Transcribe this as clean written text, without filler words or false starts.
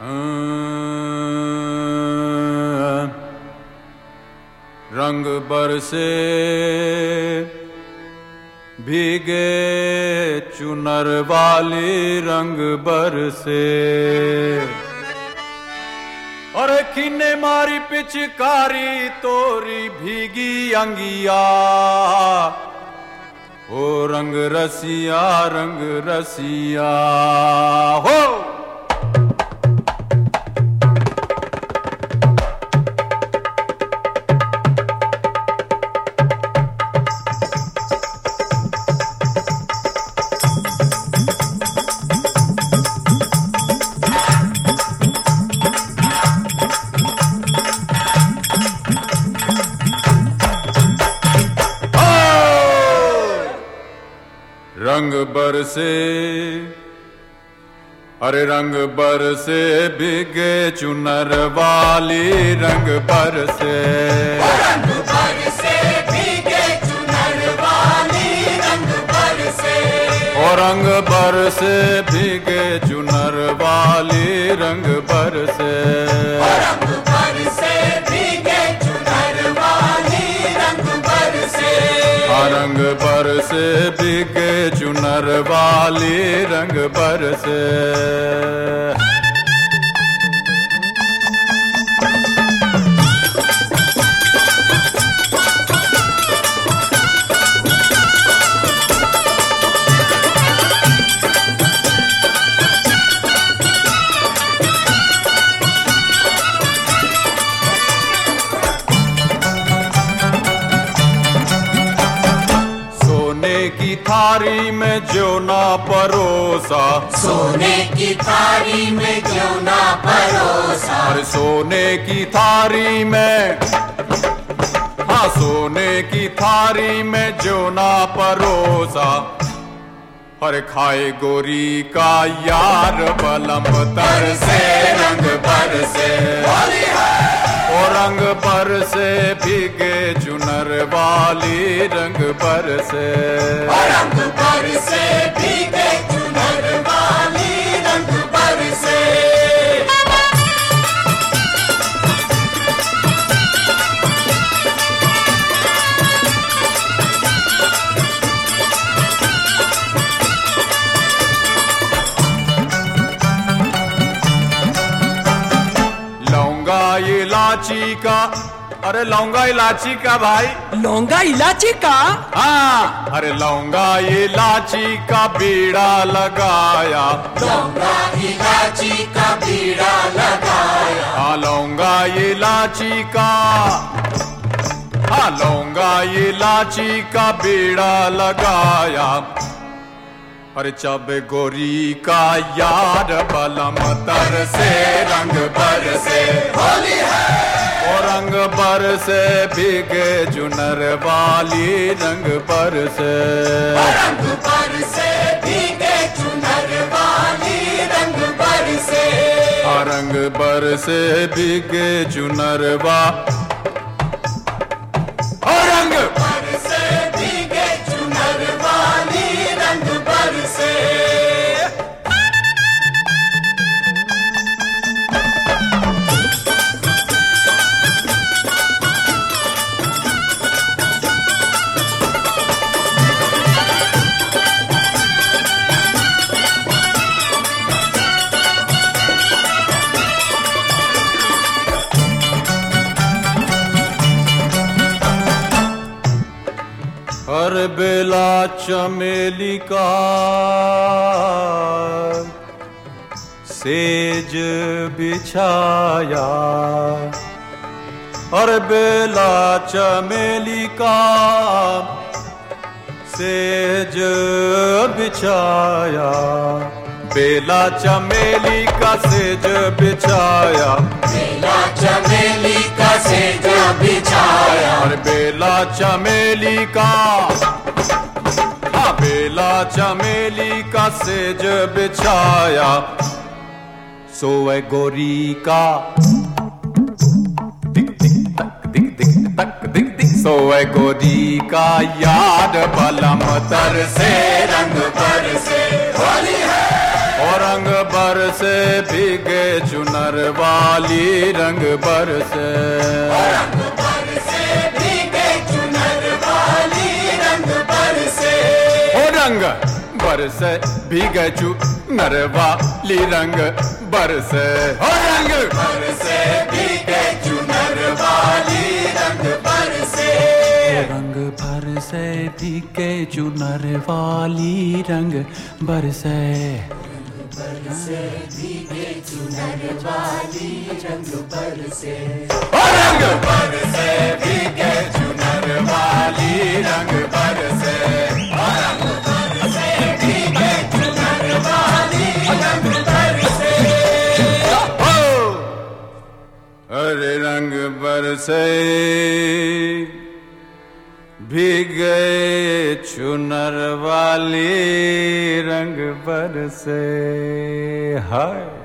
रंग बरसे भीगे चुनर वाली रंग बरसे। अरे किन्ने मारी पिचकारी तोरी भीगी अंगिया, ओ रंग रसिया हो। रंग बरसे, अरे रंग बरसे भीगे चुनर वाली रंग बरसे। रंग बरसे भीगे चुनर वाली रंग बरसे। ओ रंग बरसे भीगे चुनर वाली रंग बरसे। रंग बरसे भीगे चुनर वाली रंग बरसे। रंग बरसे भीगे चुनर वाली रंग बरसे। की थारी में जो ना परोसा, सोने की थारी में जो ना परोसा। अरे सोने की थारी में, हाँ सोने की थारी में जो ना परोसा। हर खाए गोरी का यार बलम तरसे रंग बरसे। ओ रंग बरसे भीगे चुनर वाली रंग बरसे। रंग बरसे भीगे चुनर वाली रंग बरसे। इलाची का, अरे लौंगा इलाची का भाई, लौंगा इलाची का, हाँ अरे लौंगा इलाची का बीड़ा लगाया। लौंगा इलाची का बीड़ा लगाया। हाँ लौंगा इलाची का, हाँ लौंगा इलाची का बीड़ा लगाया। अरे चब गोरी का यार बलम तरसे रंग बरसे। होली है ओ रंग बरसे भीगे चुनर वाली रंग बरसे। रंग बरसे भीगे चुनर वाली रंग बरसे। रंग बरसे भीगे चुनर वाली रंग बरसे भीगे चुनर वाली रंग बरसे। हर बेला चमेली का सेज बिछाया। हर बेला चमेली का सेज बिछाया। बेला चमेली का सेज बिछाया। बेला चमेली का सेज बिछाया। और बेला चमेली का, हाँ बेला चमेली का सेज बिछाया। सोए गोरी का दिक दिक तक दिक दिक तक दिक दिक। सोए गोरी का याद बलम तरसे रंग बरसे। होली है और रंग बरसे भीगे चुनर वाली रंग बरसे रंग बरसे भीगे चुनर वाली रंग बरसे ओ रंग बरसे भीगे चुनर वाली रंग बरसे ओ रंग बरसे भीगे चुनर वाली रंग बरसे रंग बरसे भीगे चुनर वाली रंग बरसे बरसे भीगे चुनर वाली रंग बरसे रंग बरसे भीगे चुनर वाली रंग बरसे रंग बरसे भीगे चुनर वाली रंग बरसे अरे रंग बरसे भीगे चुनर वाली रंग बरसे हाय।